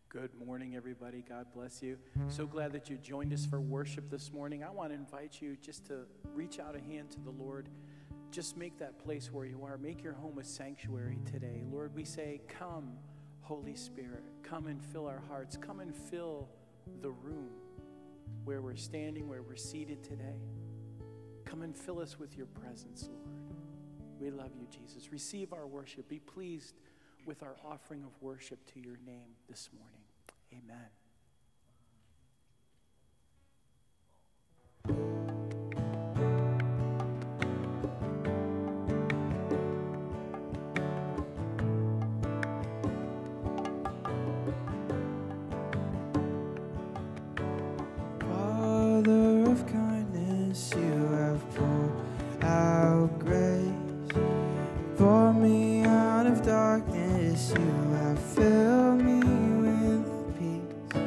Good morning, everybody. God bless you. So glad that you joined us for worship this morning. I want to invite you just to reach out a hand to the Lord. Just make that place where you are. Make your home a sanctuary today. Lord, we say, come, Holy Spirit. Come and fill our hearts. Come and fill the room where we're standing, where we're seated today. Come and fill us with your presence, Lord. We love you, Jesus. Receive our worship. Be pleased with our offering of worship to your name this morning. Amen. Father of kindness, you have poured out grace. For me out of darkness, you have filled me with peace.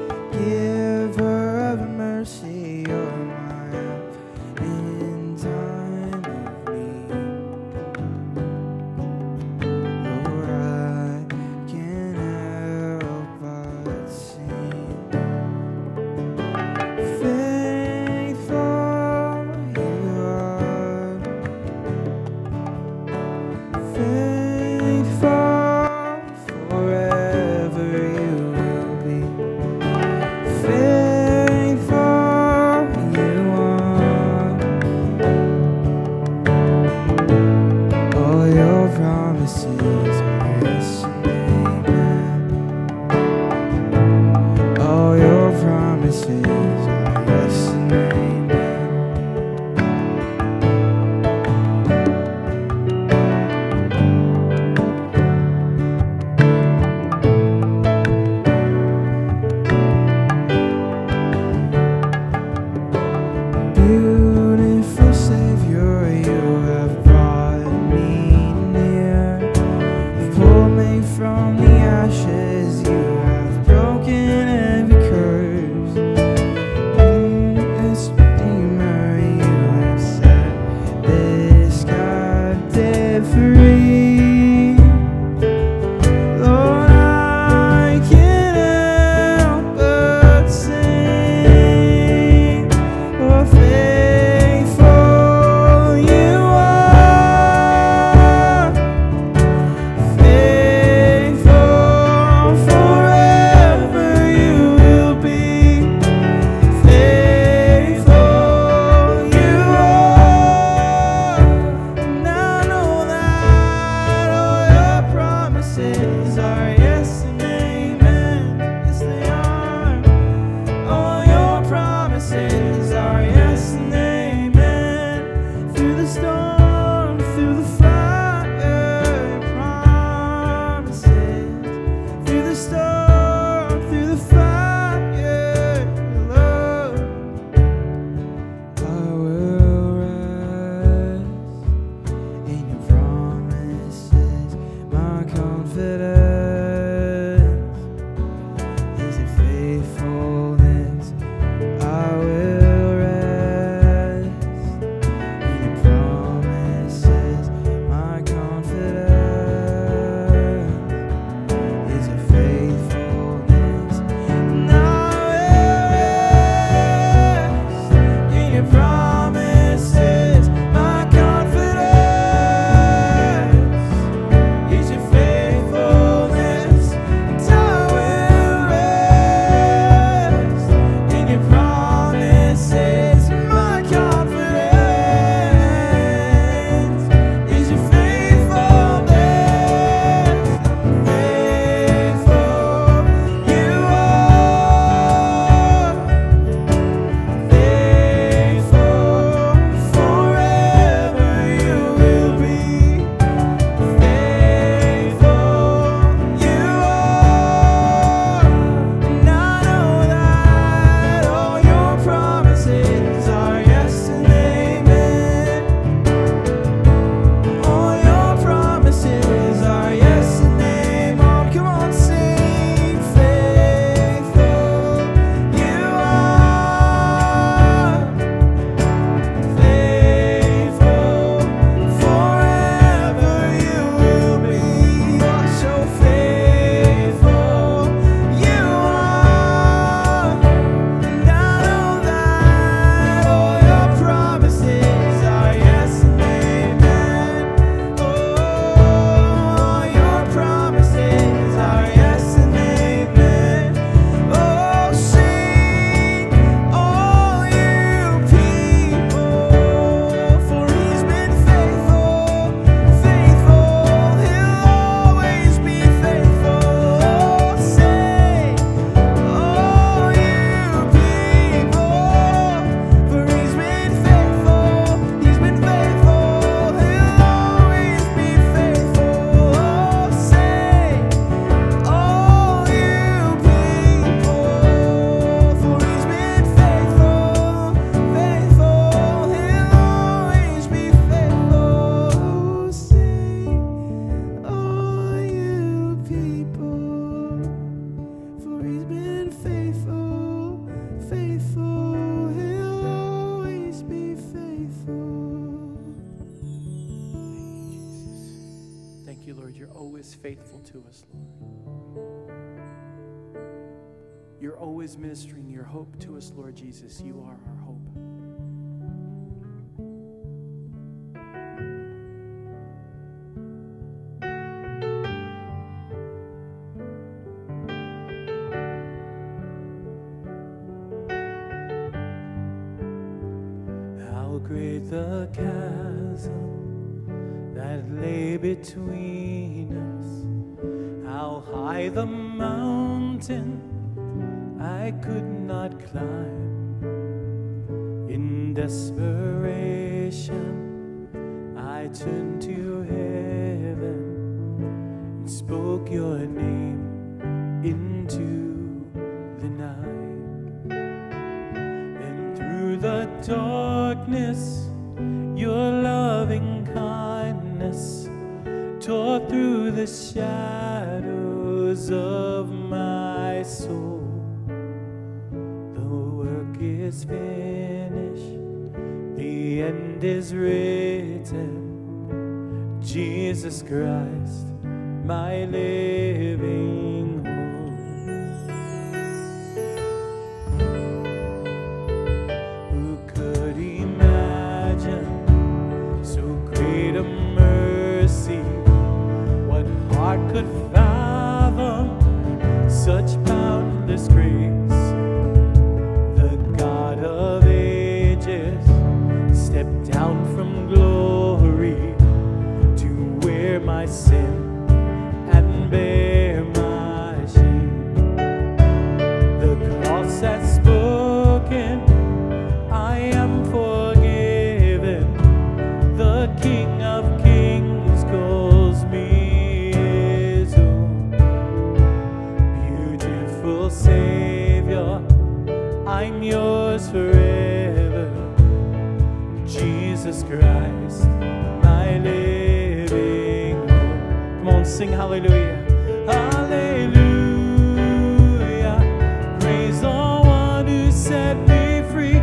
Giver of mercy, you're my help in time of need. Lord, I can't help but sing. Faithful you are, faithful forever you will be. Faithful you are, all your promises are yes and amen. All your promises are yes and amen. Lord. You're always faithful to us, Lord. You're always ministering your hope to us, Lord Jesus. You are our hope. How great the chasm that lay between us, how high the mountain I could not climb. In desperation, I turned to heaven and spoke your name into the night. And through the darkness, your loving kindness tore through the shadows of my soul. Is finished, the end is written. Jesus Christ, my living hope. Who could imagine so great a mercy? What heart could fathom such boundless grace? Of ages stepped down from glory to wear my sin and bear my shame. The cross has spoken, I am forgiven. The King of Kings calls me his own. Beautiful Savior, I'm yours forever. Jesus Christ, my living hope. Come on, sing hallelujah. Hallelujah. Praise the one who set me free.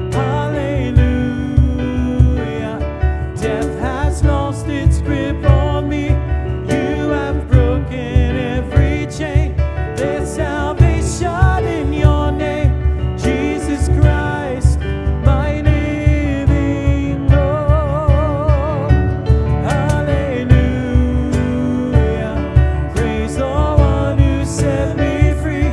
Hallelujah. Death has lost its grip on me. You have broken every chain. There's salvation in your name. Jesus Christ, my living hope. Hallelujah. Praise the one who set me free.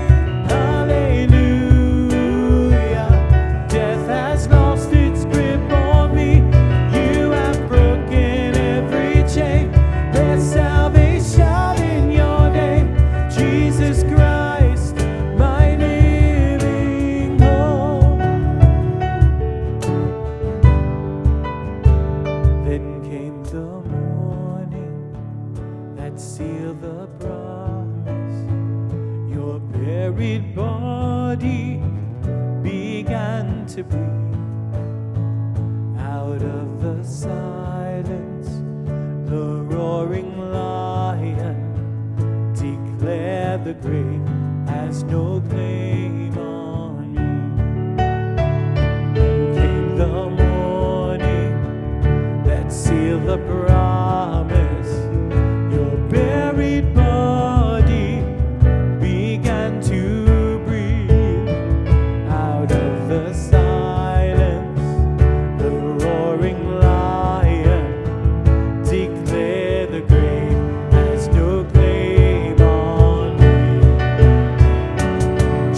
Hallelujah. Death has lost its grip on me. You have broken every chain. There's salvation in your name. Jesus Christ, my living hope. Then came the morning that sealed the promise. Your buried body began to breathe. Out of the silence, the roaring lion declared the grave has no claim on me. Came the morning that sealed the promise. Your buried body began to breathe. Out of the silence, the roaring lion declared the grave has no claim on me.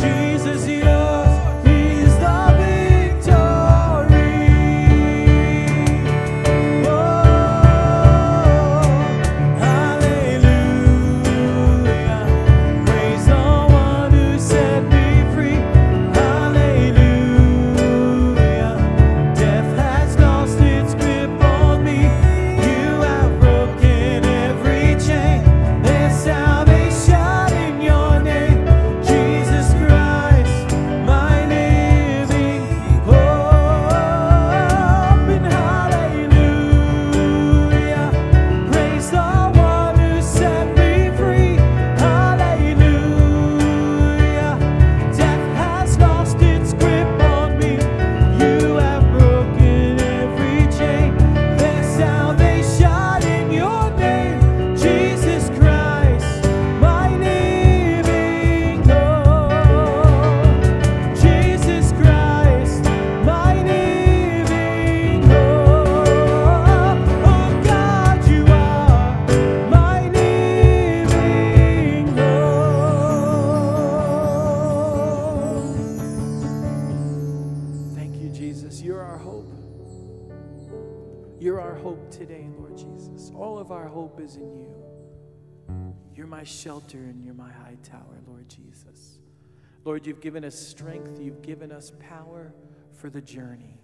All of our hope is in you. You're my shelter and you're my high tower, Lord Jesus. Lord, you've given us strength. You've given us power for the journey.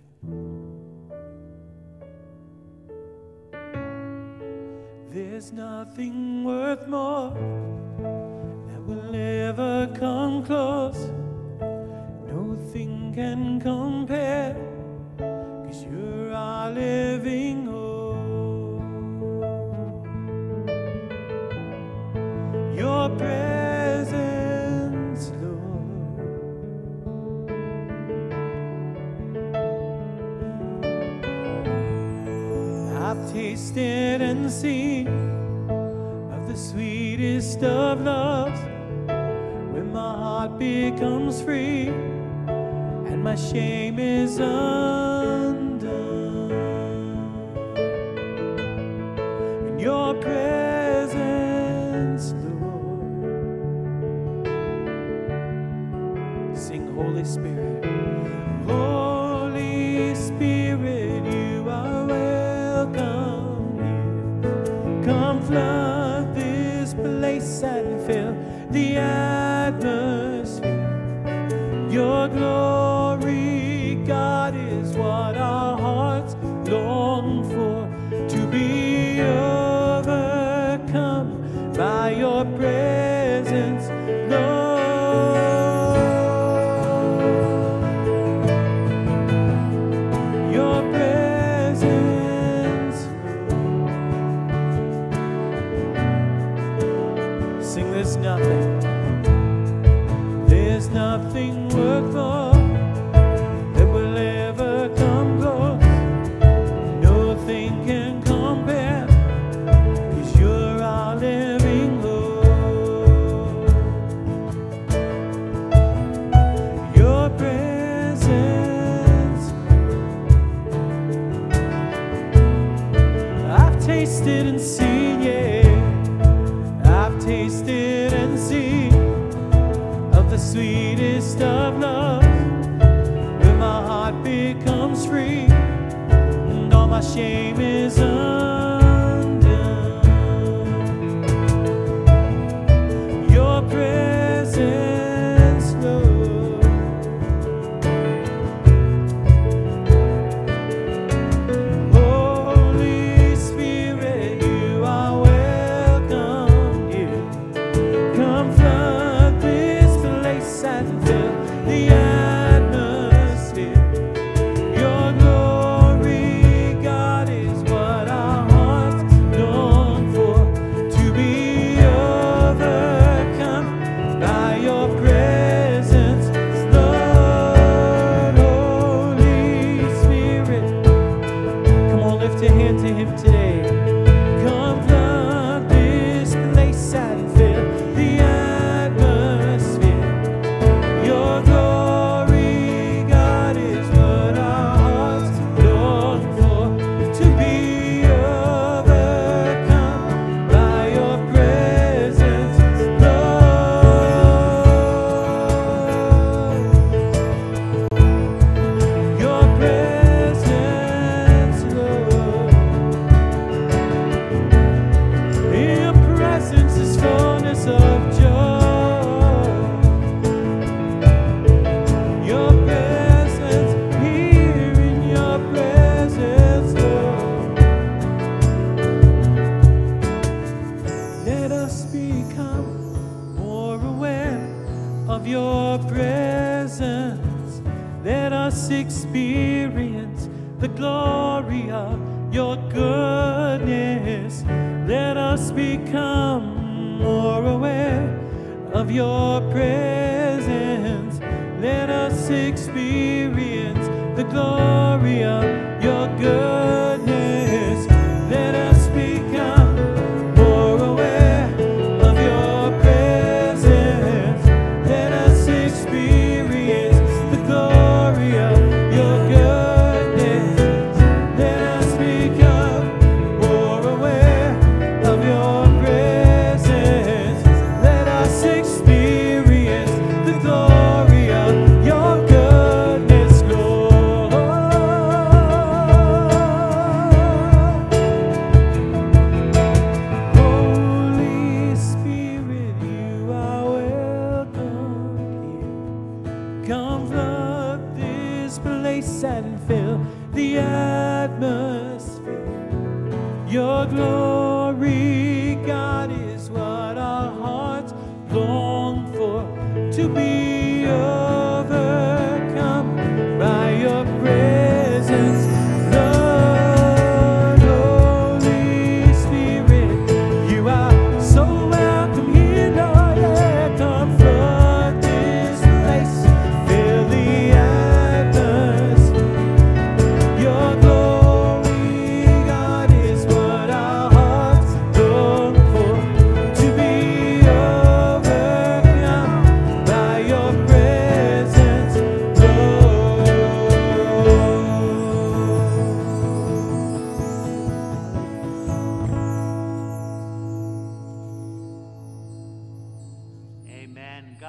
There's nothing worth more that will ever come close. Nothing can compare, 'cause you're our living hope. Your presence, Lord. I've tasted and seen of the sweetest of loves, when my heart becomes free and my shame is undone. In your presence, Lord. Sing, Holy Spirit. Holy Spirit, you are welcome here. Come flood this place and fill the atmosphere. Your glory, God, is what our hearts long for, to be overcome by your presence, Lord. Your presence, Lord. Sing, there's nothing worth more that will ever come close. Nothing can compare, 'cause you're our living hope. Your presence, I've tasted and seen, yeah, I've tasted and seen the sweetest of love, when my heart becomes free and all my shame is undone. Your presence, Lord. Holy Spirit, you are welcome here. Come flood this place and fill the atmosphere. Your glory, God, is what our hearts long for, to be overcome by your presence, Lord. Holy Spirit, come on, lift a hand to him today. Come flood this place and fill the atmosphere. Your glory, God, is what our hearts long for, to be overcome by your presence, Lord. Your presence, Lord. In your presence is fullness of joy. Your presence, here in your presence, Lord. Let us become more aware of your presence. Let us experience the glory of your goodness. Let us become more aware of your presence. Let us experience the glory of your goodness. Let us become more aware of your presence. Let us experience the glory of your goodness. Let us become more aware of your presence. Let us experience the glory of your goodness, Lord.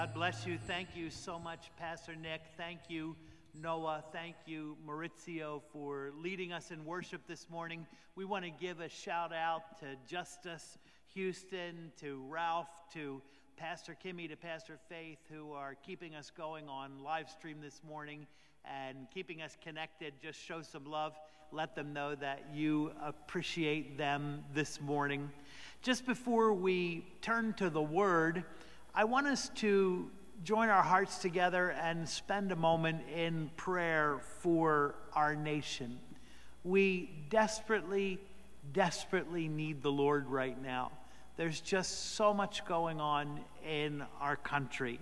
God bless you. Thank you so much, Pastor Nick. Thank you, Noah. Thank you, Maurizio, for leading us in worship this morning. We want to give a shout out to Justice Houston, to Ralph, to Pastor Kimmy, to Pastor Faith, who are keeping us going on live stream this morning and keeping us connected. Just show some love. Let them know that you appreciate them this morning. Just before we turn to the Word, I want us to join our hearts together and spend a moment in prayer for our nation. We desperately, desperately need the Lord right now. There's just so much going on in our country.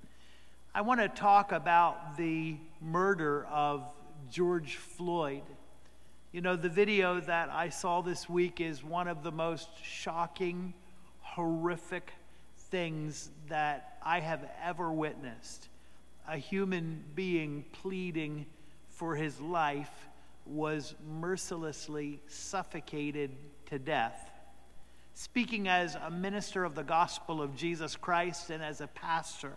I want to talk about the murder of George Floyd. You know, the video that I saw this week is one of the most shocking, horrific things that I have ever witnessed. A human being pleading for his life was mercilessly suffocated to death. Speaking as a minister of the gospel of Jesus Christ and as a pastor,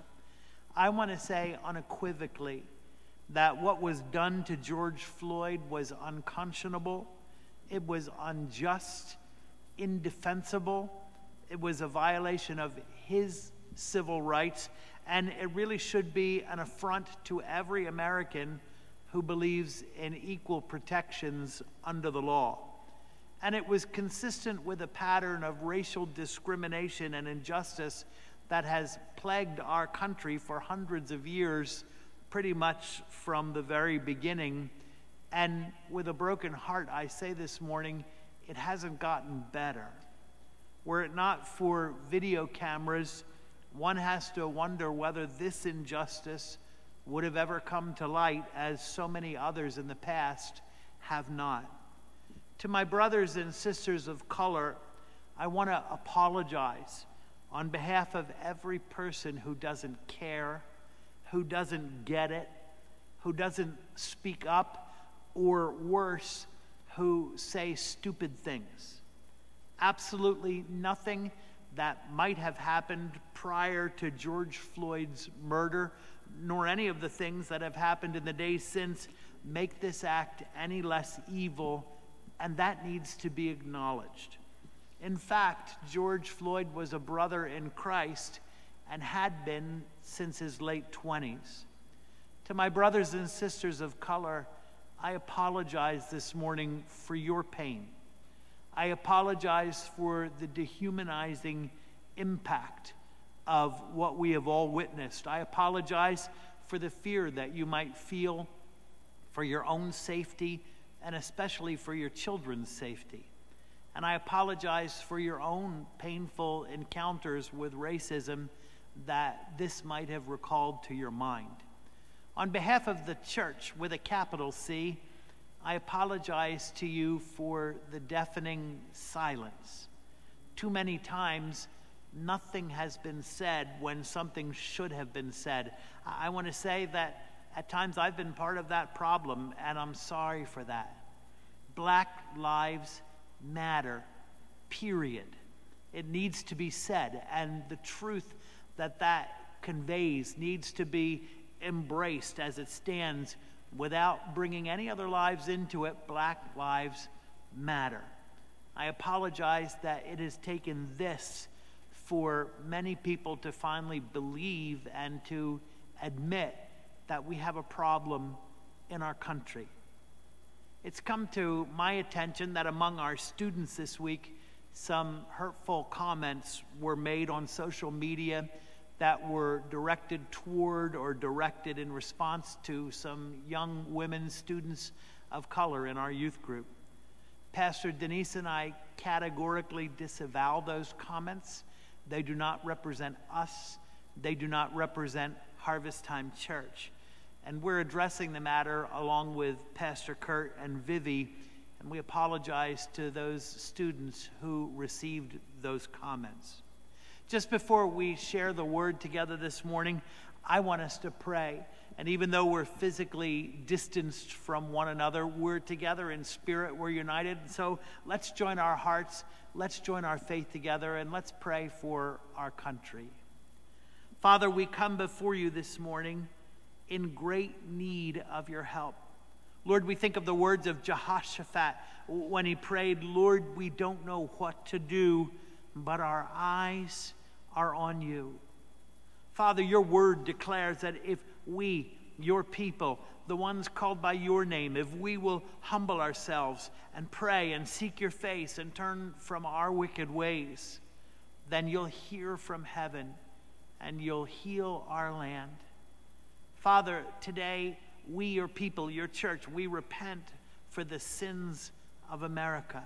I want to say unequivocally that what was done to George Floyd was unconscionable, it was unjust, indefensible, it was a violation of his civil rights, and it really should be an affront to every American who believes in equal protections under the law. And it was consistent with a pattern of racial discrimination and injustice that has plagued our country for hundreds of years, pretty much from the very beginning. And with a broken heart, I say this morning, it hasn't gotten better. Were it not for video cameras, one has to wonder whether this injustice would have ever come to light, as so many others in the past have not. To my brothers and sisters of color, I want to apologize on behalf of every person who doesn't care, who doesn't get it, who doesn't speak up, or worse, who say stupid things. Absolutely nothing that might have happened prior to George Floyd's murder, nor any of the things that have happened in the days since, make this act any less evil, and that needs to be acknowledged. In fact, George Floyd was a brother in Christ and had been since his late 20s. To my brothers and sisters of color, I apologize this morning for your pain. I apologize for the dehumanizing impact of what we have all witnessed. I apologize for the fear that you might feel for your own safety and especially for your children's safety. And I apologize for your own painful encounters with racism that this might have recalled to your mind. On behalf of the church with a capital C, I apologize to you for the deafening silence. Too many times, nothing has been said when something should have been said. I want to say that at times I've been part of that problem, and I'm sorry for that. Black lives matter, period. It needs to be said, and the truth that that conveys needs to be embraced as it stands without bringing any other lives into it. Black lives matter. I apologize that it has taken this for many people to finally believe and to admit that we have a problem in our country. It's come to my attention that among our students this week, some hurtful comments were made on social media that were directed toward or directed in response to some young women students of color in our youth group. Pastor Denise and I categorically disavow those comments. They do not represent us. They do not represent Harvest Time Church. And we're addressing the matter along with Pastor Kurt and Vivi, and we apologize to those students who received those comments. Just before we share the word together this morning, I want us to pray. And even though we're physically distanced from one another, we're together in spirit, we're united. So let's join our hearts, let's join our faith together, and let's pray for our country. Father, we come before you this morning in great need of your help. Lord, we think of the words of Jehoshaphat when he prayed, Lord, we don't know what to do, but our eyes are on you. Father, your word declares that if we, your people, the ones called by your name, if we will humble ourselves and pray and seek your face and turn from our wicked ways, then you'll hear from heaven and you'll heal our land. Father, today, we, your people, your church, we repent for the sins of America.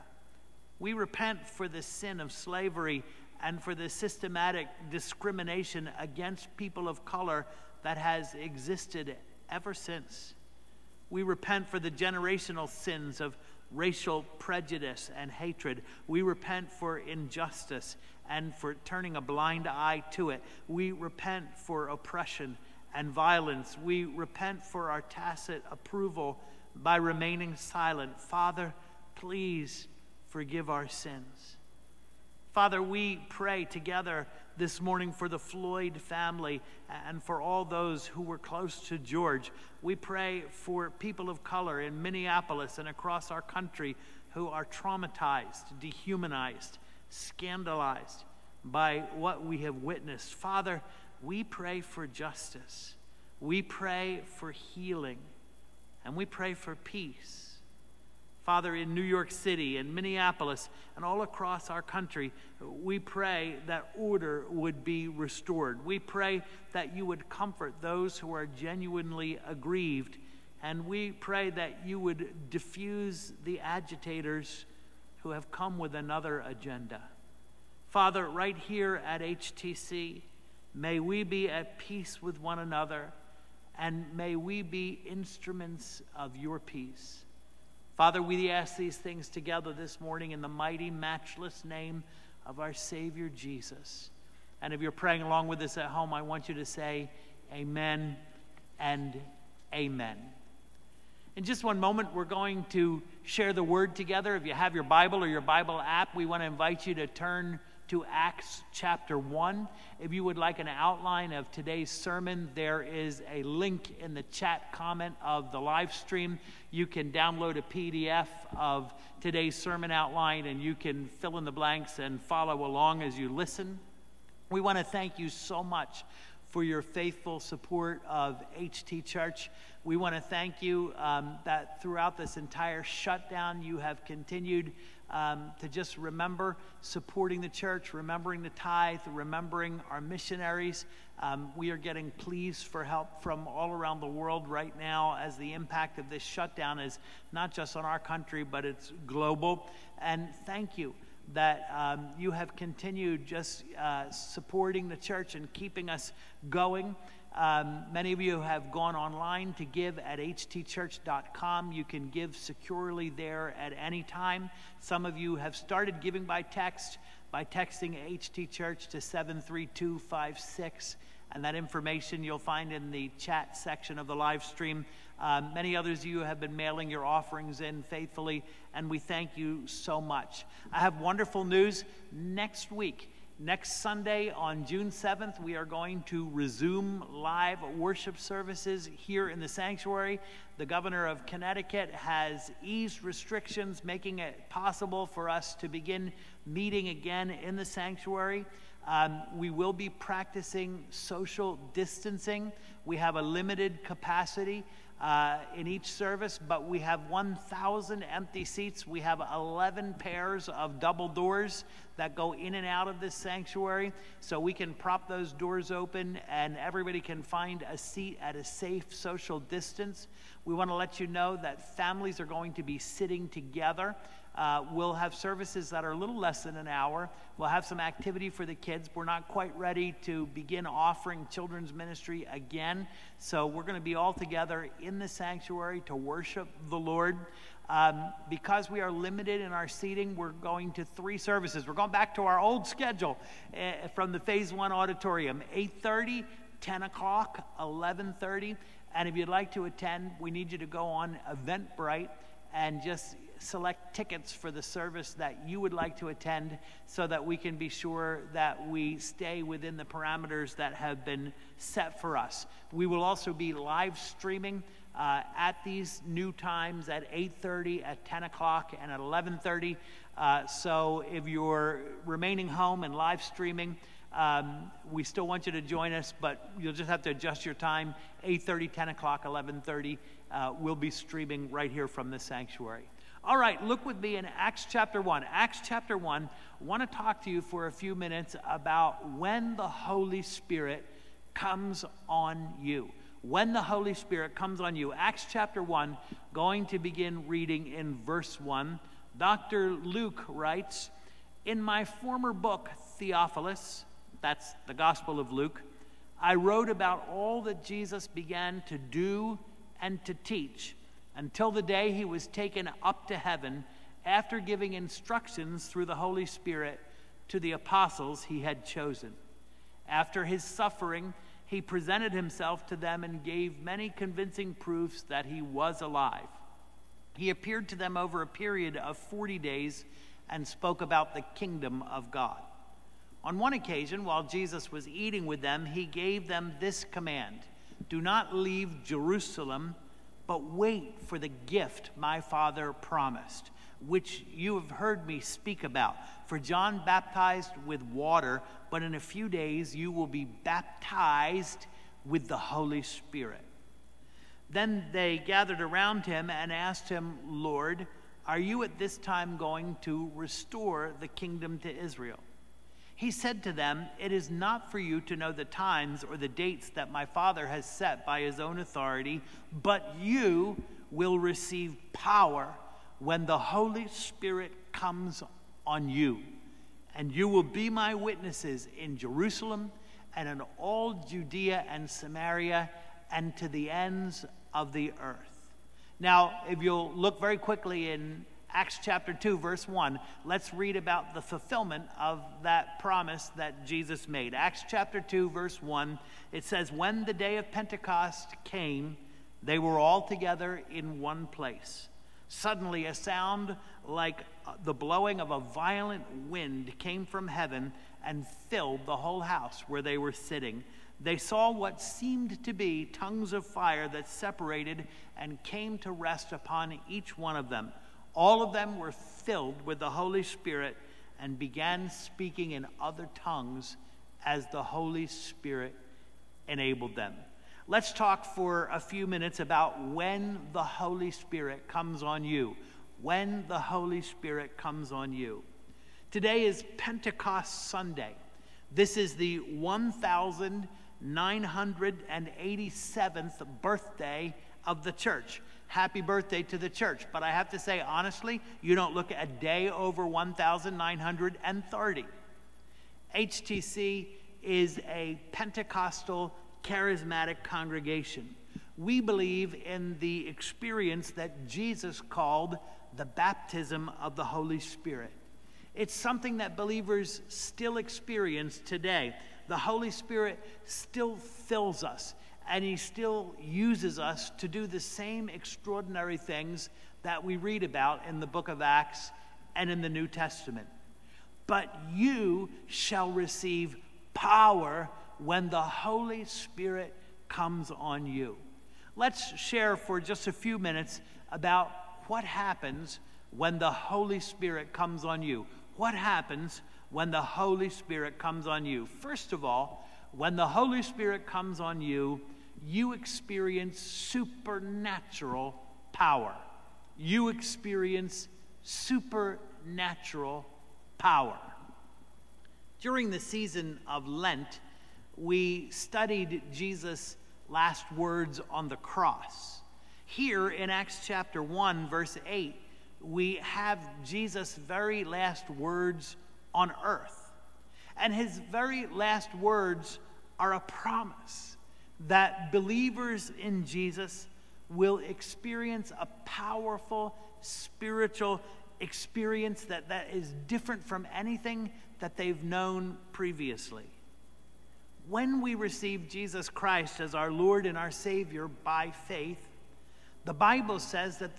We repent for the sin of slavery and for the systematic discrimination against people of color that has existed ever since. We repent for the generational sins of racial prejudice and hatred. We repent for injustice and for turning a blind eye to it. We repent for oppression and violence. We repent for our tacit approval by remaining silent. Father, please forgive our sins. Father, we pray together this morning for the Floyd family and for all those who were close to George. We pray for people of color in Minneapolis and across our country who are traumatized, dehumanized, scandalized by what we have witnessed. Father, we pray for justice. We pray for healing. And we pray for peace. Father, in New York City and Minneapolis and all across our country, we pray that order would be restored. We pray that you would comfort those who are genuinely aggrieved. And we pray that you would diffuse the agitators who have come with another agenda. Father, right here at HTC, may we be at peace with one another, and may we be instruments of your peace. Father, we ask these things together this morning in the mighty, matchless name of our Savior Jesus. And if you're praying along with us at home, I want you to say amen and amen. In just one moment, we're going to share the word together. If you have your Bible or your Bible app, we want to invite you to turn to Acts chapter 1. If you would like an outline of today's sermon, there is a link in the chat comment of the live stream. You can download a PDF of today's sermon outline, and you can fill in the blanks and follow along as you listen. We want to thank you so much for your faithful support of HT Church. We want to thank you that throughout this entire shutdown, you have continued to just remember supporting the church, remembering the tithe, remembering our missionaries. We are getting pleas for help from all around the world right now as the impact of this shutdown is not just on our country, but it's global. And thank you that you have continued just supporting the church and keeping us going. Many of you have gone online to give at htchurch.com. You can give securely there at any time. Some of you have started giving by text, by texting HT Church to 73256. And that information you'll find in the chat section of the live stream. Many others of you have been mailing your offerings in faithfully, and we thank you so much. I have wonderful news. Next week, next Sunday on June 7th, we are going to resume live worship services here in the sanctuary. The governor of Connecticut has eased restrictions, making it possible for us to begin meeting again in the sanctuary. We will be practicing social distancing. We have a limited capacity in each service, but we have 1,000 empty seats. We have 11 pairs of double doors that go in and out of this sanctuary, so we can prop those doors open and everybody can find a seat at a safe social distance. We want to let you know that families are going to be sitting together. We'll have services that are a little less than an hour. We'll have some activity for the kids. We're not quite ready to begin offering children's ministry again. So we're going to be all together in the sanctuary to worship the Lord. Because we are limited in our seating, we're going to 3 services. We're going back to our old schedule from the Phase 1 auditorium, 8:30, 10 o'clock, 11:30. And if you'd like to attend, we need you to go on Eventbrite and just select tickets for the service that you would like to attend so that we can be sure that we stay within the parameters that have been set for us. We will also be live streaming at these new times at 8:30, at 10 o'clock, and at 11:30. So if you're remaining home and live streaming, we still want you to join us, but you'll just have to adjust your time. 8:30, 10 o'clock, 11:30. We'll be streaming right here from the sanctuary. All right, look with me in Acts chapter 1. Acts chapter 1, I want to talk to you for a few minutes about when the Holy Spirit comes on you. When the Holy Spirit comes on you. Acts chapter 1, going to begin reading in verse 1. Dr. Luke writes, "In my former book, Theophilus," that's the Gospel of Luke, "I wrote about all that Jesus began to do and to teach until the day he was taken up to heaven, after giving instructions through the Holy Spirit to the apostles he had chosen. After his suffering, he presented himself to them and gave many convincing proofs that he was alive. He appeared to them over a period of 40 days and spoke about the kingdom of God. On one occasion, while Jesus was eating with them, he gave them this command: 'Do not leave Jerusalem, but wait for the gift my Father promised, which you have heard me speak about. For John baptized with water, but in a few days you will be baptized with the Holy Spirit.' Then they gathered around him and asked him, 'Lord, are you at this time going to restore the kingdom to Israel?' He said to them, 'It is not for you to know the times or the dates that my Father has set by his own authority, but you will receive power when the Holy Spirit comes on you. And you will be my witnesses in Jerusalem and in all Judea and Samaria and to the ends of the earth.'" Now, if you'll look very quickly in Acts chapter 2, verse 1, let's read about the fulfillment of that promise that Jesus made. Acts chapter 2, verse 1, it says, "When the day of Pentecost came, they were all together in one place. Suddenly a sound like the blowing of a violent wind came from heaven and filled the whole house where they were sitting. They saw what seemed to be tongues of fire that separated and came to rest upon each one of them. All of them were filled with the Holy Spirit and began speaking in other tongues as the Holy Spirit enabled them." Let's talk for a few minutes about when the Holy Spirit comes on you. When the Holy Spirit comes on you. Today is Pentecost Sunday. This is the 1987th birthday of the church. Happy birthday to the church. But I have to say, honestly, you don't look a day over 1,930. HTC is a Pentecostal charismatic congregation. We believe in the experience that Jesus called the baptism of the Holy Spirit. It's something that believers still experience today. The Holy Spirit still fills us, and he still uses us to do the same extraordinary things that we read about in the book of Acts and in the New Testament. "But you shall receive power when the Holy Spirit comes on you." Let's share for just a few minutes about what happens when the Holy Spirit comes on you. What happens when the Holy Spirit comes on you? First of all, when the Holy Spirit comes on you, you experience supernatural power. You experience supernatural power. During the season of Lent, we studied Jesus' last words on the cross. Here in Acts chapter 1, verse 8, we have Jesus' very last words on earth. And his very last words are a promise that believers in Jesus will experience a powerful spiritual experience that is different from anything that they've known previously. When we receive Jesus Christ as our Lord and our Savior by faith, the Bible says that the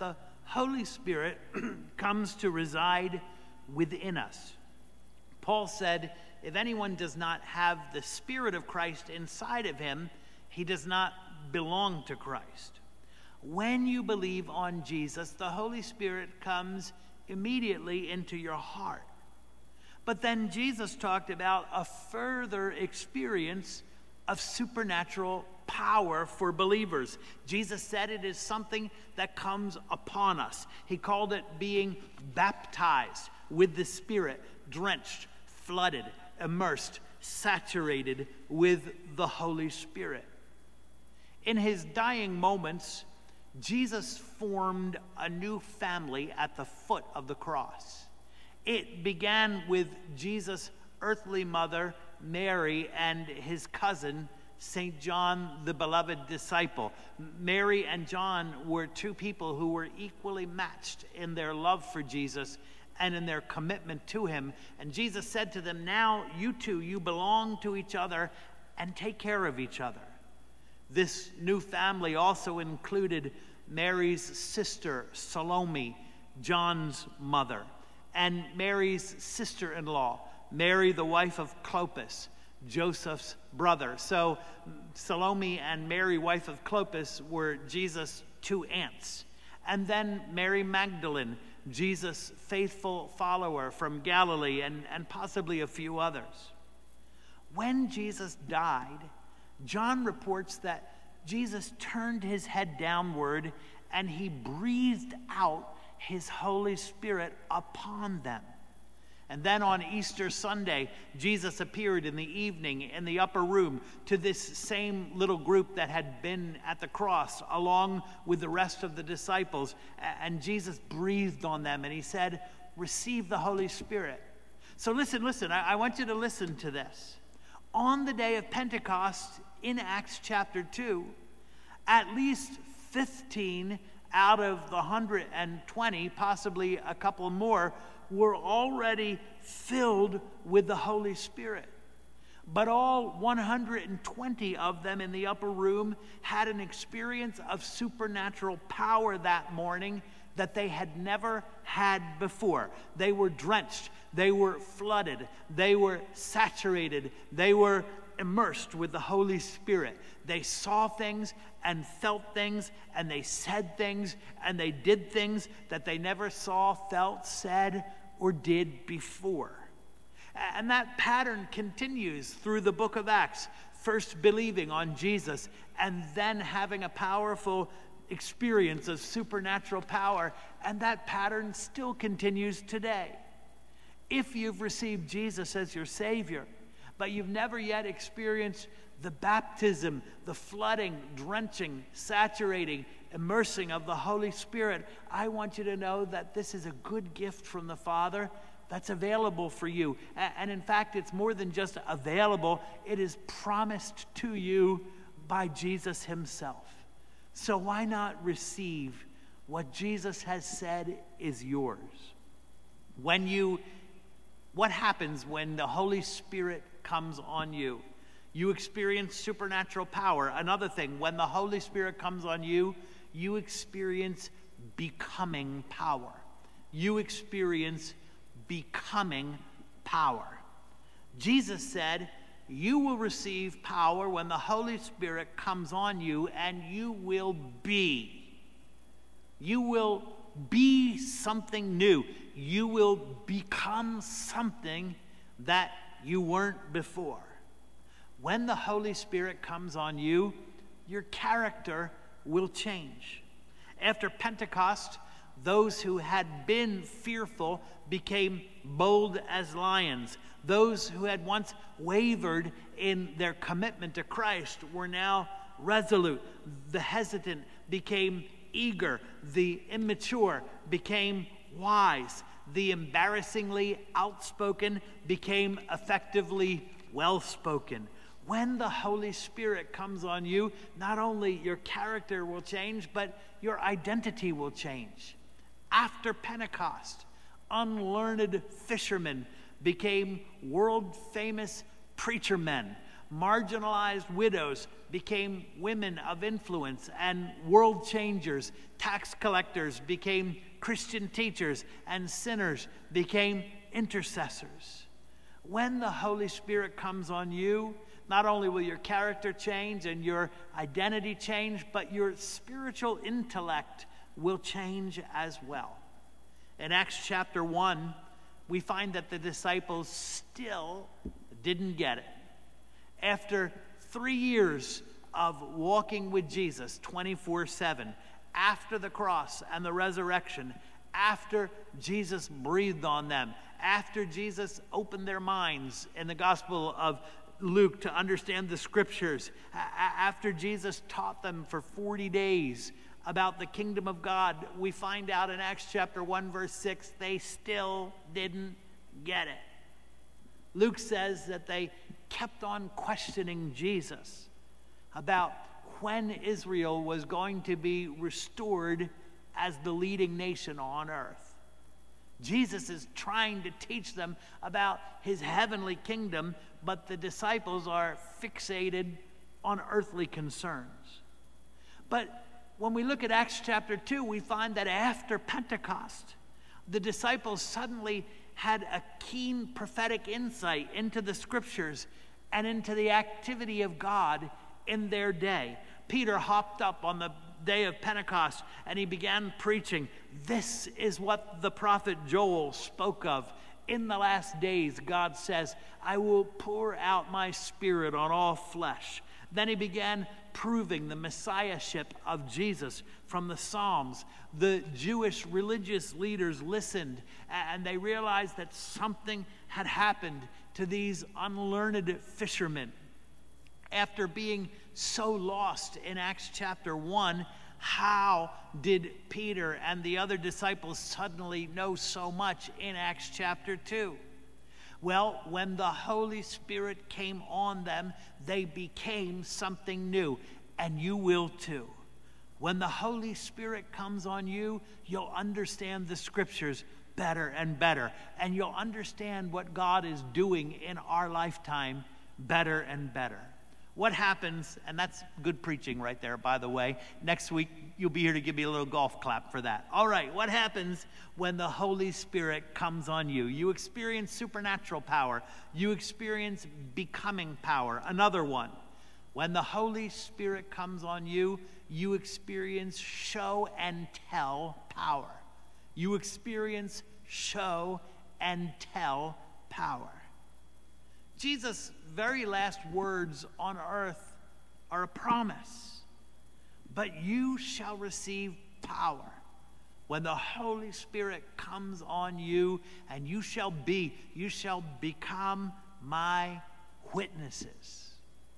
Holy Spirit comes to reside within us. Paul said, if anyone does not have the Spirit of Christ inside of him, he does not belong to Christ. When you believe on Jesus, the Holy Spirit comes immediately into your heart. But then Jesus talked about a further experience of supernatural power for believers. Jesus said it is something that comes upon us. He called it being baptized with the Spirit, drenched, flooded, immersed, saturated with the Holy Spirit. In his dying moments, Jesus formed a new family at the foot of the cross. It began with Jesus' earthly mother, Mary, and his cousin, St. John, the beloved disciple. Mary and John were two people who were equally matched in their love for Jesus and in their commitment to him. And Jesus said to them, now you two, you belong to each other and take care of each other. This new family also included Mary's sister, Salome, John's mother, and Mary's sister-in-law, Mary, the wife of Clopas, Joseph's brother. So Salome and Mary, wife of Clopas, were Jesus' two aunts. And then Mary Magdalene, Jesus' faithful follower from Galilee, and possibly a few others. When Jesus died, John reports that Jesus turned his head downward and he breathed out his Holy Spirit upon them. And then on Easter Sunday, Jesus appeared in the evening in the upper room to this same little group that had been at the cross along with the rest of the disciples. And Jesus breathed on them and he said, receive the Holy Spirit. So listen, I want you to listen to this. On the day of Pentecost in Acts chapter 2, at least 15 out of the 120, possibly a couple more, were already filled with the Holy Spirit. But all 120 of them in the upper room had an experience of supernatural power that morning that they had never had before. They were drenched, they were flooded, they were saturated, they were immersed with the Holy Spirit. They saw things and felt things, and they said things, and they did things that they never saw, felt, said, or did before. And that pattern continues through the book of Acts, first believing on Jesus, and then having a powerful experience of supernatural power, and that pattern still continues today. If you've received Jesus as your Savior, but you've never yet experienced the baptism, the flooding, drenching, saturating, immersing of the Holy Spirit, I want you to know that this is a good gift from the Father that's available for you. And in fact, it's more than just available, it is promised to you by Jesus himself. So why not receive what Jesus has said is yours? What happens when the Holy Spirit comes on you? You experience supernatural power. Another thing, when the Holy Spirit comes on you, you experience becoming power. You experience becoming power. Jesus said, you will receive power when the Holy Spirit comes on you, and you will be. You will be something new. You will become something that you weren't before. When the Holy Spirit comes on you, your character will change. After Pentecost, those who had been fearful became bold as lions. Those who had once wavered in their commitment to Christ were now resolute. The hesitant became eager. The immature became wise. The embarrassingly outspoken became effectively well-spoken. When the Holy Spirit comes on you, not only your character will change, but your identity will change. After Pentecost, unlearned fishermen became world-famous preacher men. Marginalized widows became women of influence and world changers. Tax collectors became Christian teachers, and sinners became intercessors. When the Holy Spirit comes on you, not only will your character change and your identity change, but your spiritual intellect will change as well. In Acts chapter 1, we find that the disciples still didn't get it. After 3 years of walking with Jesus 24/7, after the cross and the resurrection, after Jesus breathed on them, after Jesus opened their minds in the Gospel of Luke to understand the Scriptures, after Jesus taught them for 40 days about the kingdom of God, we find out in Acts chapter 1, verse 6, they still didn't get it. Luke says that they kept on questioning Jesus about when Israel was going to be restored as the leading nation on earth. Jesus is trying to teach them about his heavenly kingdom, but the disciples are fixated on earthly concerns. But when we look at Acts chapter 2, we find that after Pentecost, the disciples suddenly had a keen prophetic insight into the Scriptures and into the activity of God in their day. Peter hopped up on the day of Pentecost and he began preaching. This is what the prophet Joel spoke of. In the last days, God says, I will pour out my Spirit on all flesh. Then he began proving the messiahship of Jesus from the Psalms. The Jewish religious leaders listened and they realized that something had happened to these unlearned fishermen. After being so lost in Acts chapter 1, how did Peter and the other disciples suddenly know so much in Acts chapter 2? Well, when the Holy Spirit came on them, they became something new, and you will too. When the Holy Spirit comes on you, you'll understand the Scriptures better and better, and you'll understand what God is doing in our lifetime better and better. What happens, and that's good preaching right there, by the way. Next week, you'll be here to give me a little golf clap for that. All right, what happens when the Holy Spirit comes on you? You experience supernatural power. You experience becoming power. Another one, when the Holy Spirit comes on you, you experience show and tell power. You experience show and tell power. Jesus' very last words on earth are a promise. But you shall receive power when the Holy Spirit comes on you, and you shall become my witnesses.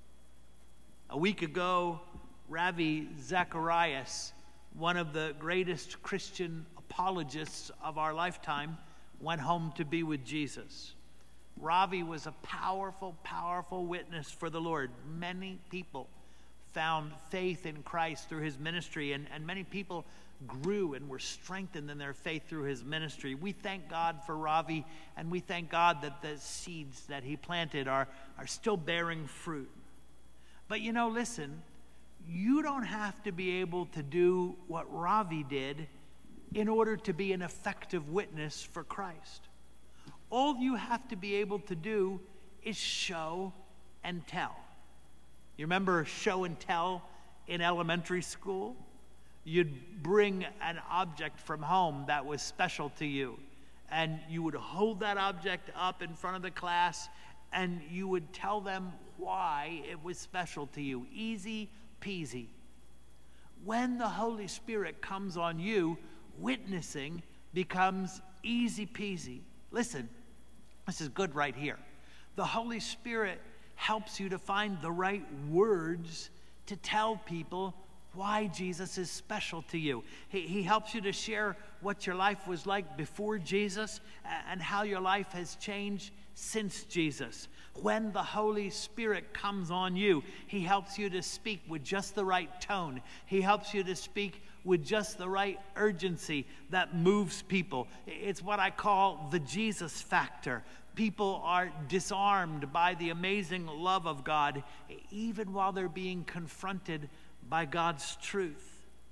A week ago, Ravi Zacharias, one of the greatest Christian apologists of our lifetime, went home to be with Jesus. Ravi was a powerful, powerful witness for the Lord. Many people found faith in Christ through his ministry, and many people grew and were strengthened in their faith through his ministry. We thank God for Ravi, and we thank God that the seeds that he planted are still bearing fruit. But you know, listen, you don't have to be able to do what Ravi did in order to be an effective witness for Christ. All you have to be able to do is show and tell. You remember show and tell in elementary school? You'd bring an object from home that was special to you, and you would hold that object up in front of the class, and you would tell them why it was special to you. Easy peasy. When the Holy Spirit comes on you, witnessing becomes easy peasy. Listen, this is good right here. The Holy Spirit helps you to find the right words to tell people why Jesus is special to you. He helps you to share what your life was like before Jesus and how your life has changed since Jesus. When the Holy Spirit comes on you, he helps you to speak with just the right tone. He helps you to speak with just the right urgency that moves people. It's what I call the Jesus factor. People are disarmed by the amazing love of God, even while they're being confronted by God's truth.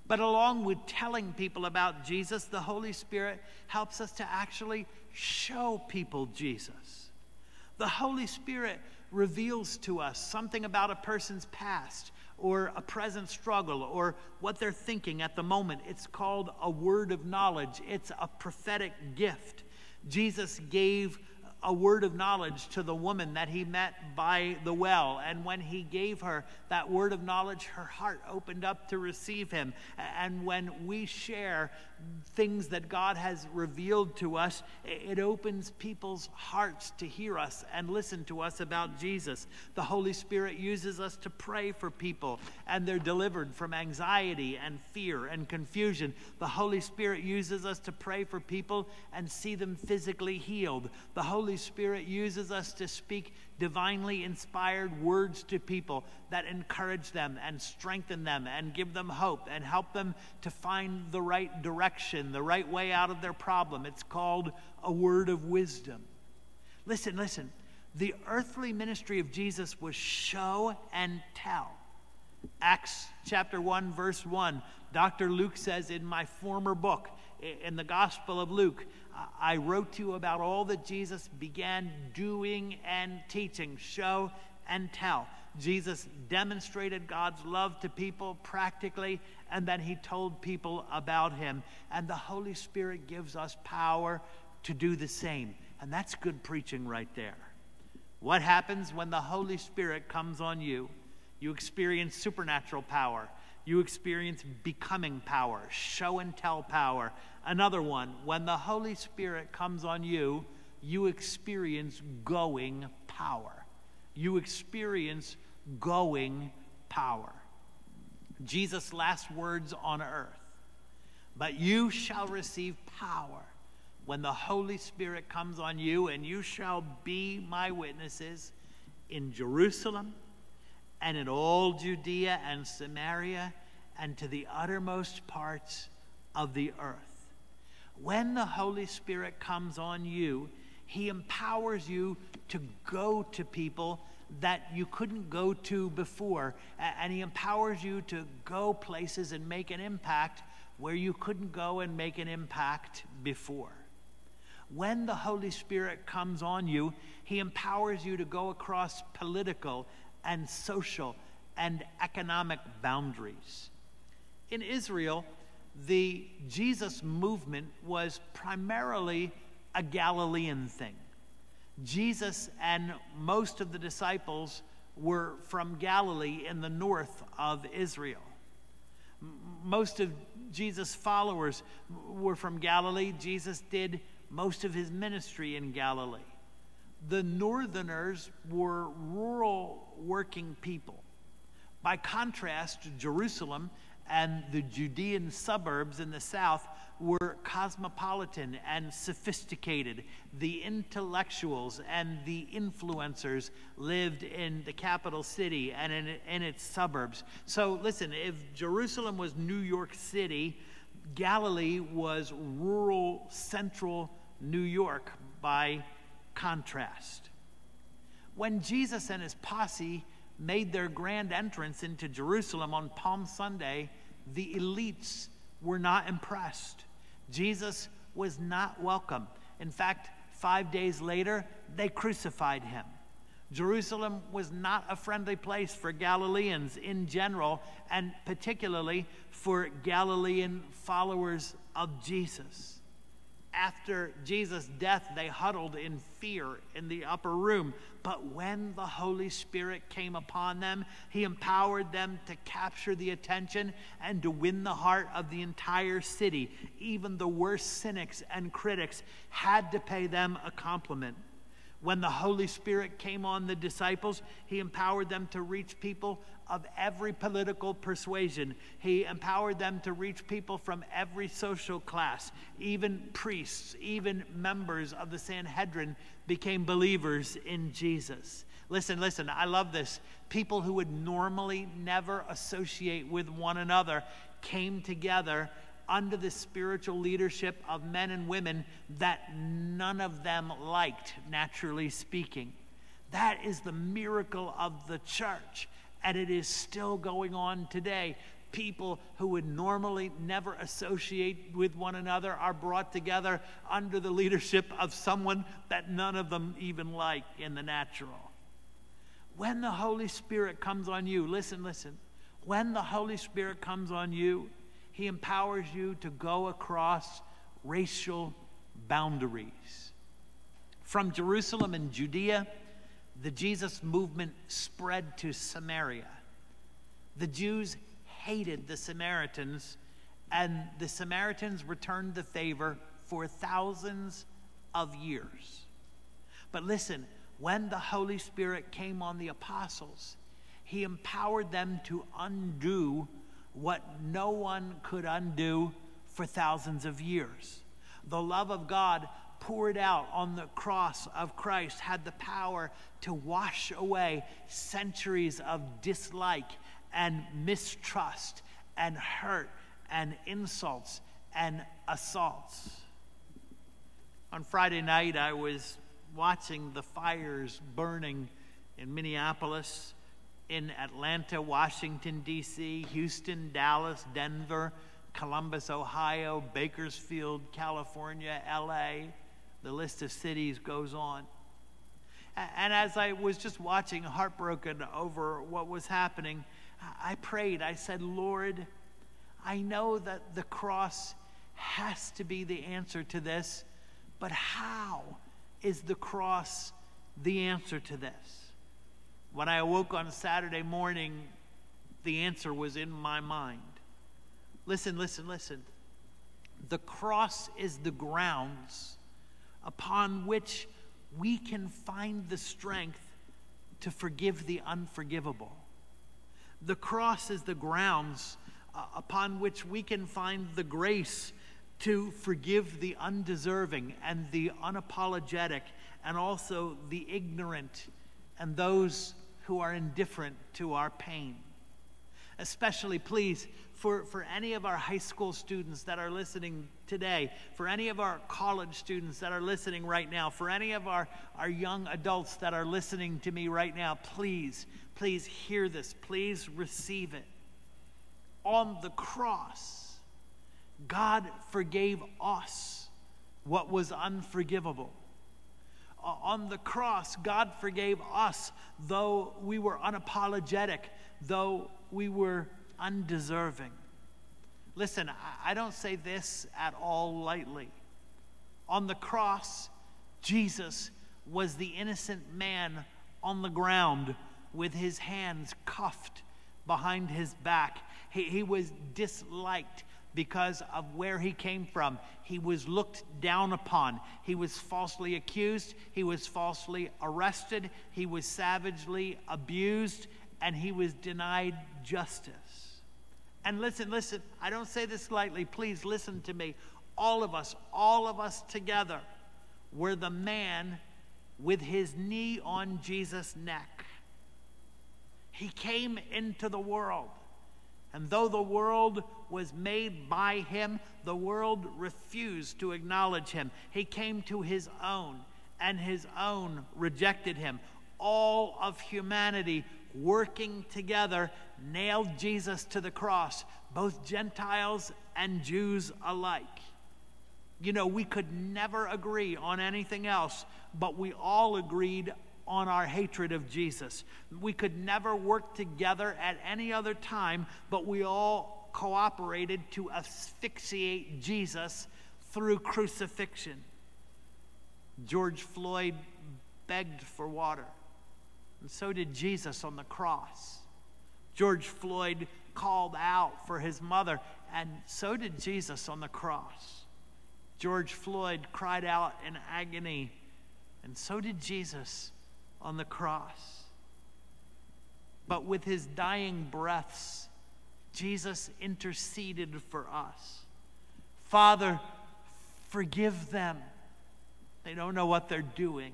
But along with telling people about Jesus, the Holy Spirit helps us to actually show people Jesus. The Holy Spirit reveals to us something about a person's past or a present struggle or what they're thinking at the moment. It's called a word of knowledge. It's a prophetic gift. Jesus gave a word of knowledge to the woman that he met by the well. And when he gave her that word of knowledge, her heart opened up to receive him. And when we share things that God has revealed to us, it opens people's hearts to hear us and listen to us about Jesus. The Holy Spirit uses us to pray for people, and they're delivered from anxiety and fear and confusion. The Holy Spirit uses us to pray for people and see them physically healed. The Holy Spirit uses us to speak divinely inspired words to people that encourage them and strengthen them and give them hope and help them to find the right direction, the right way out of their problem. It's called a word of wisdom. Listen. The earthly ministry of Jesus was show and tell. Acts chapter 1, verse 1, Dr. Luke says, in my former book, in the Gospel of Luke, I wrote to you about all that Jesus began doing and teaching, show and tell. Jesus demonstrated God's love to people practically, and then he told people about him. And the Holy Spirit gives us power to do the same. And that's good preaching right there. What happens when the Holy Spirit comes on you? You experience supernatural power. You experience becoming power, show and tell power. Another one, when the Holy Spirit comes on you, you experience going power. You experience going power. Jesus' last words on earth. But you shall receive power when the Holy Spirit comes on you, and you shall be my witnesses in Jerusalem and in all Judea and Samaria and to the uttermost parts of the earth. When the Holy Spirit comes on you, he empowers you to go to people that you couldn't go to before. And he empowers you to go places and make an impact where you couldn't go and make an impact before. When the Holy Spirit comes on you, he empowers you to go across political and social and economic boundaries. In Israel, the Jesus movement was primarily a Galilean thing. Jesus and most of the disciples were from Galilee in the north of Israel. Most of Jesus' followers were from Galilee. Jesus did most of his ministry in Galilee. The northerners were rural working people. By contrast, Jerusalem and the Judean suburbs in the south were cosmopolitan and sophisticated. The intellectuals and the influencers lived in the capital city and in its suburbs. So listen, if Jerusalem was New York City, Galilee was rural central New York by contrast. When Jesus and his posse made their grand entrance into Jerusalem on Palm Sunday, the elites were not impressed. Jesus was not welcome. In fact, 5 days later, they crucified him. Jerusalem was not a friendly place for Galileans in general, and particularly for Galilean followers of Jesus. After Jesus' death, they huddled in fear in the upper room. But when the Holy Spirit came upon them, he empowered them to capture the attention and to win the heart of the entire city. Even the worst cynics and critics had to pay them a compliment. When the Holy Spirit came on the disciples, he empowered them to reach people of every political persuasion. He empowered them to reach people from every social class. Even priests, even members of the Sanhedrin became believers in Jesus. Listen, I love this. People who would normally never associate with one another came together under the spiritual leadership of men and women that none of them liked, naturally speaking. That is the miracle of the church, and it is still going on today. people who would normally never associate with one another are brought together under the leadership of someone that none of them even like in the natural. When the Holy Spirit comes on you, listen, when the Holy Spirit comes on you, he empowers you to go across racial boundaries. From Jerusalem and Judea, the Jesus movement spread to Samaria. The Jews hated the Samaritans, and the Samaritans returned the favor for thousands of years. But listen, when the Holy Spirit came on the apostles, he empowered them to undo what no one could undo for thousands of years. The love of God poured out on the cross of Christ had the power to wash away centuries of dislike and mistrust and hurt and insults and assaults. On Friday night, I was watching the fires burning in Minneapolis, in Atlanta, Washington, D.C., Houston, Dallas, Denver, Columbus, Ohio, Bakersfield, California, L.A. The list of cities goes on. And as I was just watching, heartbroken over what was happening, I prayed. I said, Lord, I know that the cross has to be the answer to this, but how is the cross the answer to this? When I awoke on Saturday morning, the answer was in my mind. Listen. The cross is the grounds upon which we can find the strength to forgive the unforgivable. The cross is the grounds upon which we can find the grace to forgive the undeserving and the unapologetic and also the ignorant and those who are indifferent to our pain. Especially, please, for any of our high school students that are listening today, for any of our college students that are listening right now, for any of our young adults that are listening to me right now, please hear this. Please receive it. On the cross, God forgave us what was unforgivable. On the cross, God forgave us, though we were unapologetic, though we were undeserving. Listen, I don't say this at all lightly. On the cross, Jesus was the innocent man on the ground with his hands cuffed behind his back. He was disliked because of where he came from. He was looked down upon. He was falsely accused. He was falsely arrested. He was savagely abused, and he was denied justice. And listen, I don't say this lightly. Please listen to me. All of us together were the man with his knee on Jesus' neck. He came into the world. And though the world was made by him, the world refused to acknowledge him. He came to his own, and his own rejected him. All of humanity working together nailed Jesus to the cross, both Gentiles and Jews alike. You know, we could never agree on anything else, but we all agreed on our hatred of Jesus. We could never work together at any other time, but we all cooperated to asphyxiate Jesus through crucifixion. George Floyd begged for water, and so did Jesus on the cross. George Floyd called out for his mother, and so did Jesus on the cross. George Floyd cried out in agony, and so did Jesus on the cross. But with his dying breaths, Jesus interceded for us. Father, forgive them. They don't know what they're doing.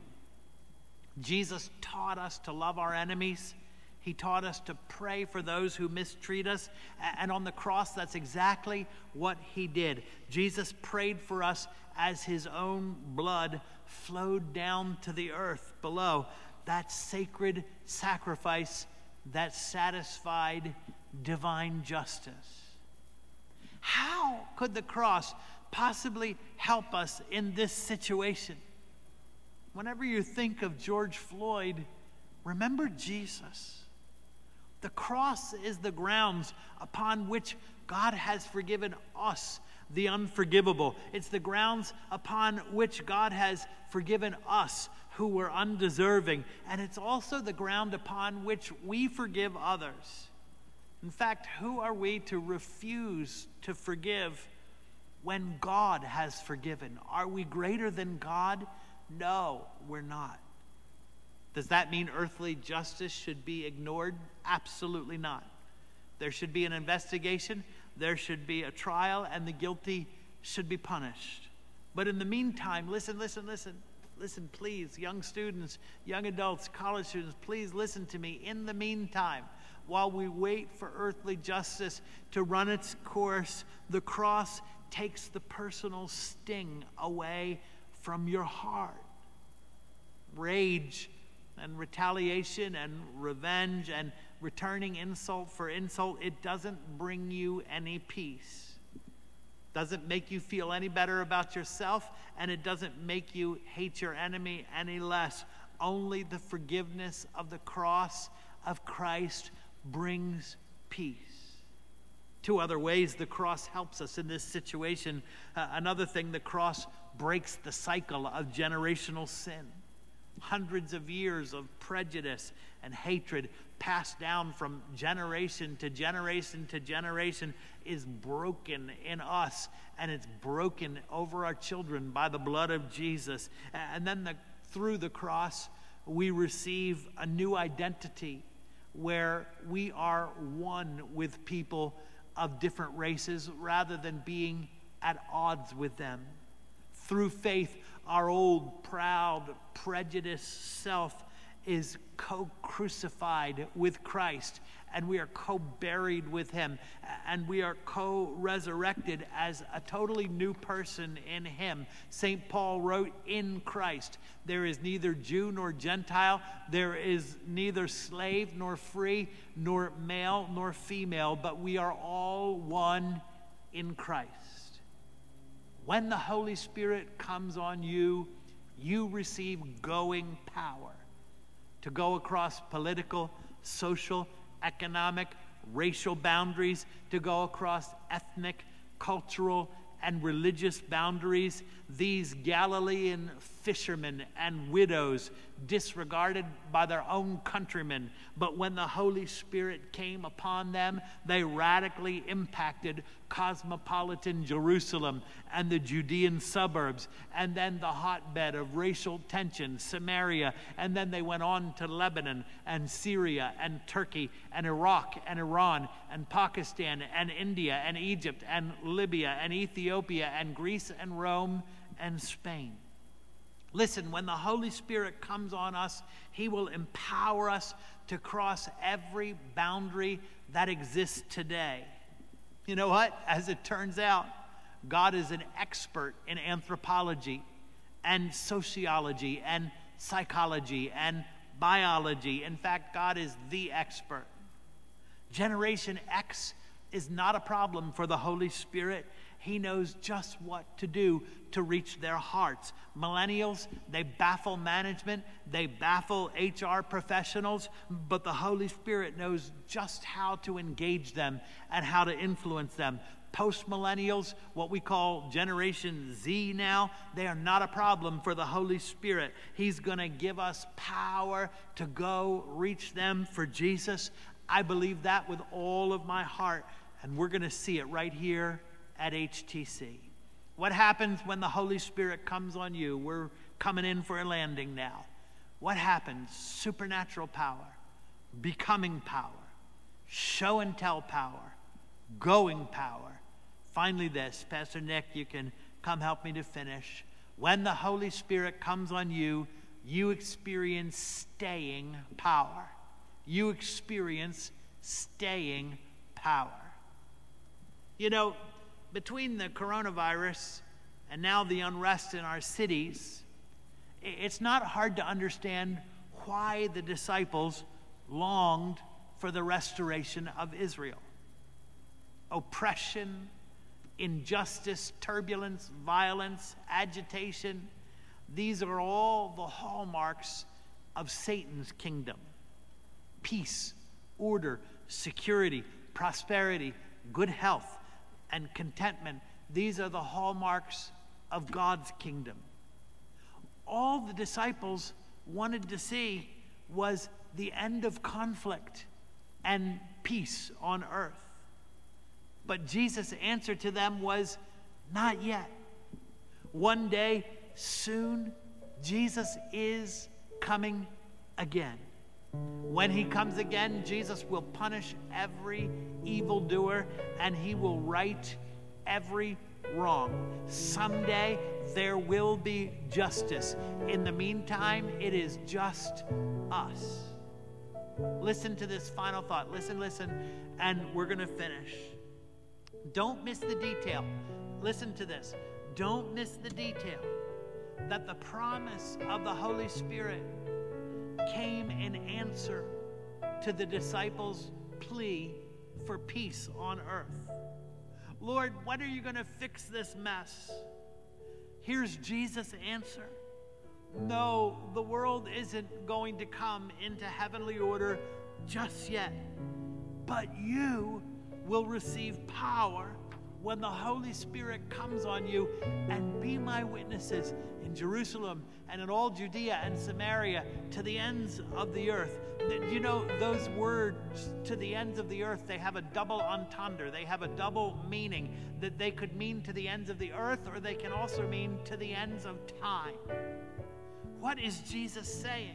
Jesus taught us to love our enemies. He taught us to pray for those who mistreat us. And on the cross, that's exactly what he did. Jesus prayed for us as his own blood flowed down to the earth below. That sacred sacrifice that satisfied divine justice. How could the cross possibly help us in this situation? Whenever you think of George Floyd, remember Jesus. The cross is the grounds upon which God has forgiven us, the unforgivable. It's the grounds upon which God has forgiven us who were undeserving. And it's also the ground upon which we forgive others. In fact, who are we to refuse to forgive when God has forgiven? Are we greater than God? No, we're not. Does that mean earthly justice should be ignored? Absolutely not. There should be an investigation, there should be a trial, and the guilty should be punished. But in the meantime, listen, please, young students, young adults, college students, please listen to me. In the meantime, while we wait for earthly justice to run its course, the cross takes the personal sting away from your heart. Rage and retaliation and revenge and returning insult for insult, it doesn't bring you any peace. Doesn't make you feel any better about yourself, and it doesn't make you hate your enemy any less. Only the forgiveness of the cross of Christ brings peace. Two other ways the cross helps us in this situation. Another thing, the cross breaks the cycle of generational sin. Hundreds of years of prejudice and hatred passed down from generation to generation to generation is broken in us, and it's broken over our children by the blood of Jesus. And then through the cross, we receive a new identity where we are one with people of different races rather than being at odds with them. Through faith, our old, proud, prejudiced self is co-crucified with Christ, and we are co-buried with him, and we are co-resurrected as a totally new person in him. St. Paul wrote, in Christ, there is neither Jew nor Gentile, there is neither slave nor free, nor male nor female, but we are all one in Christ. When the Holy Spirit comes on you, you receive going power to go across political, social, economic, racial boundaries, to go across ethnic, cultural, and religious boundaries. These Galilean fishermen and widows, disregarded by their own countrymen, but when the Holy Spirit came upon them, they radically impacted cosmopolitan Jerusalem and the Judean suburbs, and then the hotbed of racial tension, Samaria, and then they went on to Lebanon and Syria and Turkey and Iraq and Iran and Pakistan and India and Egypt and Libya and Ethiopia and Greece and Rome and Spain. Listen, when the Holy Spirit comes on us, he will empower us to cross every boundary that exists today. You know what? As it turns out, God is an expert in anthropology and sociology and psychology and biology. In fact, God is the expert. Generation X is not a problem for the Holy Spirit. He knows just what to do to reach their hearts. Millennials, they baffle management, they baffle HR professionals, but the Holy Spirit knows just how to engage them and how to influence them. Post-millennials, what we call Generation Z now, they are not a problem for the Holy Spirit. He's going to give us power to go reach them for Jesus. I believe that with all of my heart, and we're going to see it right here at HTC. What happens when the Holy Spirit comes on you? We're coming in for a landing now. What happens? Supernatural power, becoming power, show and tell power, going power. Finally this, Pastor Nick, you can come help me to finish. When the Holy Spirit comes on you, you experience staying power. You experience staying power. You know, between the coronavirus and now the unrest in our cities, it's not hard to understand why the disciples longed for the restoration of Israel. Oppression, injustice, turbulence, violence, agitation, these are all the hallmarks of Satan's kingdom. Peace, order, security, prosperity, good health, and contentment, these are the hallmarks of God's kingdom. All the disciples wanted to see was the end of conflict and peace on earth. But Jesus' answer to them was, not yet. One day, soon, Jesus is coming again. When he comes again, Jesus will punish every evildoer and he will right every wrong. Someday, there will be justice. In the meantime, it is just us. Listen to this final thought. Listen, and we're going to finish. Don't miss the detail. Listen to this. Don't miss the detail that the promise of the Holy Spirit came in answer to the disciples' plea for peace on earth. Lord, when are you going to fix this mess? Here's Jesus' answer. No, the world isn't going to come into heavenly order just yet. But you will receive power when the Holy Spirit comes on you, and be my witnesses in Jerusalem and in all Judea and Samaria to the ends of the earth. You know, those words, to the ends of the earth, they have a double entendre. They have a double meaning, that they could mean to the ends of the earth, or they can also mean to the ends of time. What is Jesus saying?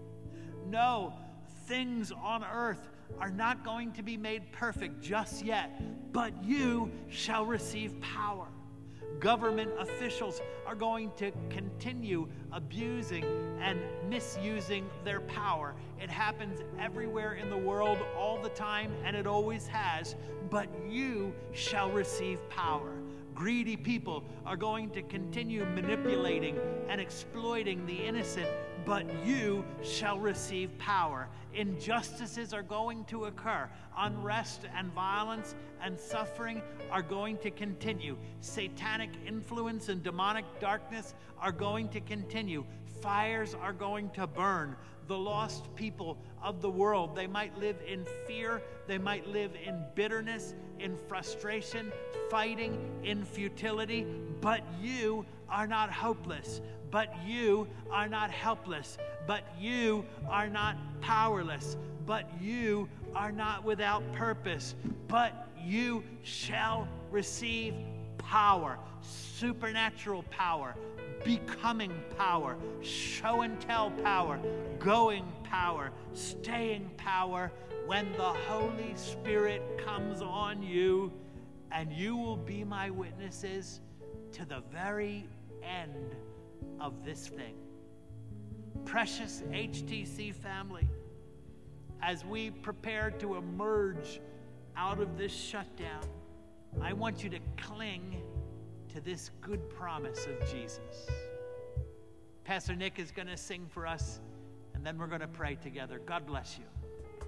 No, things on earth are not going to be made perfect just yet, but you shall receive power. Government officials are going to continue abusing and misusing their power. It happens everywhere in the world all the time, and it always has, but you shall receive power. Greedy people are going to continue manipulating and exploiting the innocent, but you shall receive power. Injustices are going to occur. Unrest and violence and suffering are going to continue. Satanic influence and demonic darkness are going to continue. Fires are going to burn. The lost people of the world, they might live in fear, they might live in bitterness, in frustration, fighting, in futility, but you are not hopeless. But you are not helpless. But you are not powerless. But you are not without purpose. But you shall receive power, supernatural power, becoming power, show and tell power, going power, staying power, when the Holy Spirit comes on you, and you will be my witnesses to the very end of this thing. Precious HTC family, as we prepare to emerge out of this shutdown, I want you to cling to this good promise of Jesus. Pastor Nick is going to sing for us, and then we're going to pray together. God bless you.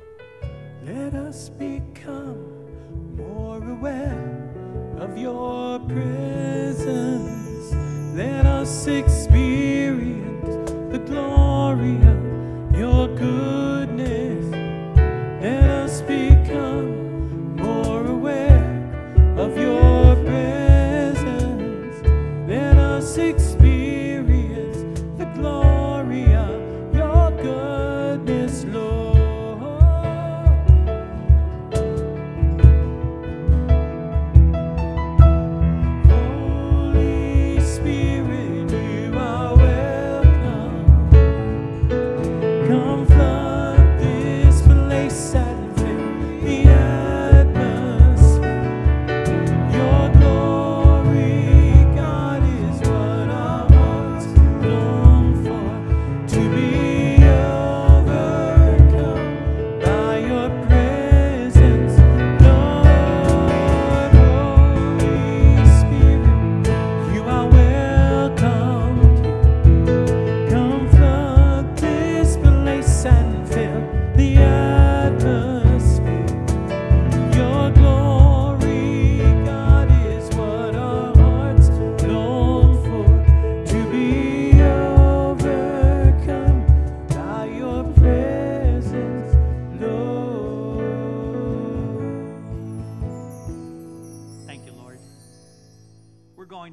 Let us become more aware of your presence. Let us experience the glory of your goodness. Let us become more aware of your presence. Let us experience the glory of your goodness, Lord. Holy Spirit, you are welcome.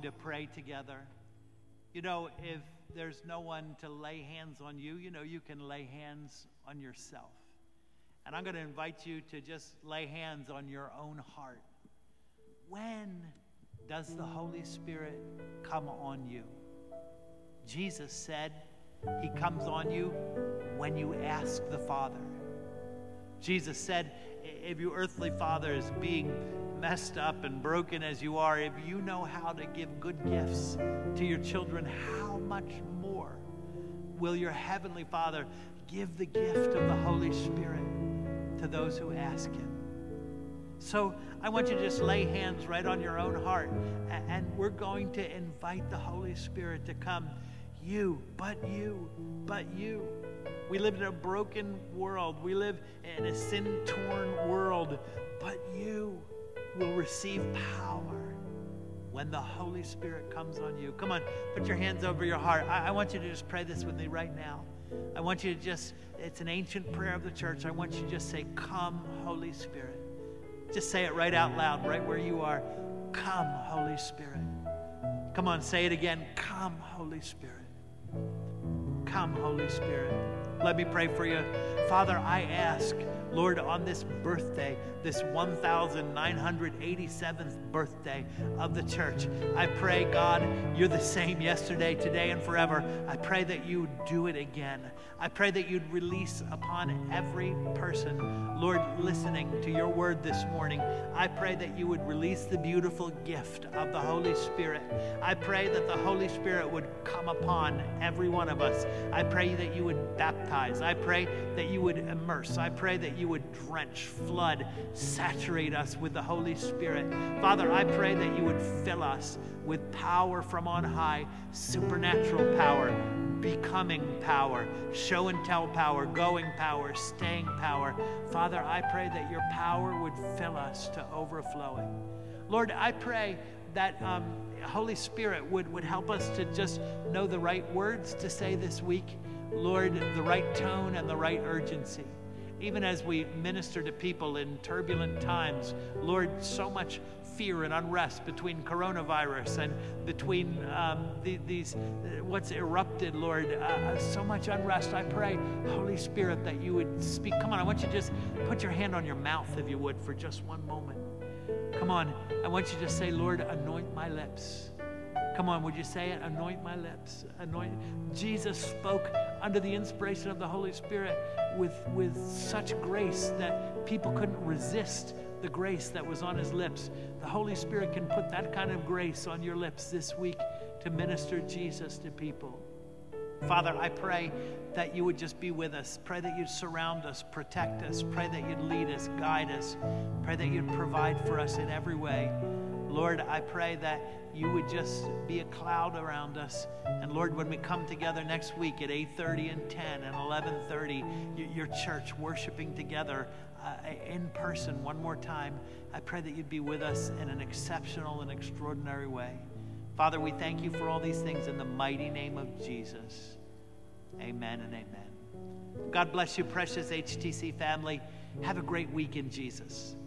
to pray together. You know, if there's no one to lay hands on you, you know, you can lay hands on yourself. And I'm going to invite you to just lay hands on your own heart. When does the Holy Spirit come on you? Jesus said he comes on you when you ask the Father. Jesus said, if your earthly father is being messed up and broken as you are, if you know how to give good gifts to your children, how much more will your heavenly Father give the gift of the Holy Spirit to those who ask him? So I want you to just lay hands right on your own heart, and we're going to invite the Holy Spirit to come. You, but you, but you. We live in a broken world. We live in a sin-torn world, but you will receive power when the Holy Spirit comes on you. Come on, put your hands over your heart. I want you to just pray this with me right now. I want you to just, it's an ancient prayer of the church. I want you to just say, come, Holy Spirit. Just say it right out loud, right where you are. Come, Holy Spirit. Come on, say it again. Come, Holy Spirit. Come, Holy Spirit. Let me pray for you. Father, I ask, Lord, on this birthday, this 1,987th birthday of the church, I pray, God, you're the same yesterday, today, and forever. I pray that you do it again. I pray that you'd release upon every person, Lord, listening to your word this morning. I pray that you would release the beautiful gift of the Holy Spirit. I pray that the Holy Spirit would come upon every one of us. I pray that you would baptize. I pray that you would immerse. I pray that you would drench, flood, saturate us with the Holy Spirit. Father, I pray that you would fill us with power from on high, supernatural power, becoming power, show and tell power, going power, staying power. Father, I pray that your power would fill us to overflowing. Lord, I pray that Holy Spirit would help us to just know the right words to say this week. Lord, the right tone and the right urgency. Even as we minister to people in turbulent times, Lord, so much fear and unrest between coronavirus and between these what's erupted, Lord, so much unrest. I pray, Holy Spirit, that you would speak. Come on, I want you to just put your hand on your mouth, if you would, for just one moment. Come on, I want you to say, Lord, anoint my lips. Come on, would you say it? Anoint my lips. Anoint. Jesus spoke under the inspiration of the Holy Spirit with such grace that people couldn't resist the grace that was on his lips. The Holy Spirit can put that kind of grace on your lips this week to minister Jesus to people. Father, I pray that you would just be with us. Pray that you'd surround us, protect us. Pray that you'd lead us, guide us. Pray that you'd provide for us in every way. Lord, I pray that you would just be a cloud around us. And Lord, when we come together next week at 8:30 and 10 and 11:30, your church worshiping together in person one more time, I pray that you'd be with us in an exceptional and extraordinary way. Father, we thank you for all these things in the mighty name of Jesus. Amen and amen. God bless you, precious HTC family. Have a great week in Jesus.